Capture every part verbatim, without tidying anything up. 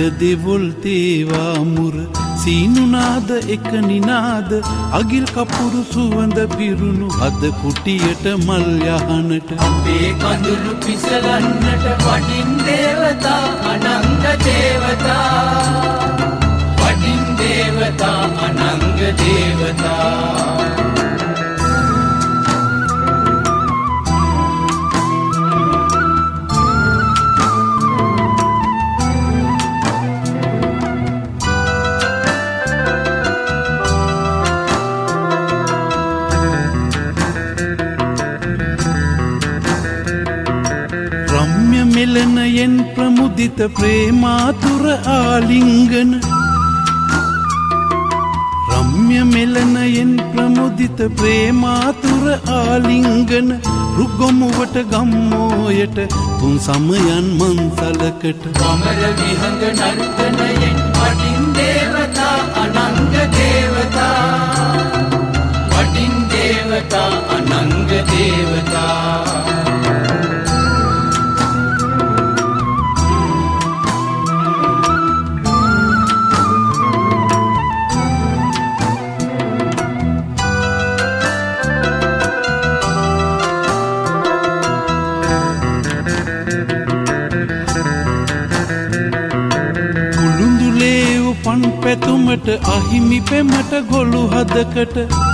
දෙවොල් තේවා මුර සීනුනාද එක නිනාද අගිල් කපුරු සුවඳ පිරුණු හද කුටියට මල් යහනට අපේ කඳුළු පිසලන්නට වඩින් දේවතා අනංග දේවතා වඩින් දේවතා අනංග දේවතා මෙලනයෙන් ප්‍රමුදිත ප්‍රේමාතුර ආලිංගන රම්‍ය මෙලනයෙන් ප්‍රමුදිත ප්‍රේමාතුර ආලිංගන රුගොමුවට ගම්මෝයට තුන් සමයන් මන්සලකට කමර විහඟ නර්තනයෙන් වඩින් දේවතා අනංග දේවතා වඩින් දේවතා අනංග දේවතා පන් පැතුමට අහිමි පෙමට ගොළු හදකට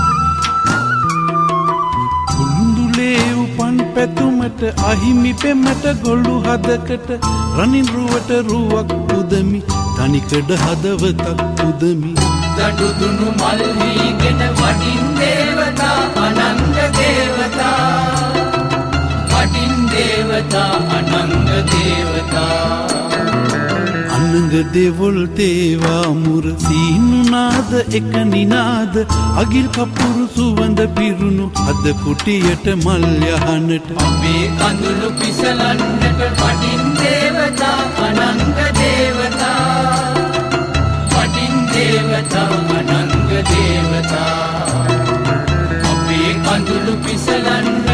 කුඳුලේ උපන් පැතුමට අහිමි පෙමට ගොළු හදකට රනින් රුවට රුවක් පුදමි තනිකඩ හදවතක් පුදමි දඩුදුනු මල් වීගෙන වඩින් දේවතා අනංග දේවතා වඩින් දේවතා අනංග දේවතා අනංග දෙවොල් තේවා මුර සීනුනාද එක නිනාද අගිල් කපුරු සුවඳ පිරුණු හද කුටියට මල් යහනට අපේ කඳුළු පිසලන්නට වඩින් දේවතා අනංග දේවතා වඩින් දේවතා අනංග දේවතා අපේ කඳුළු පිසලන්නට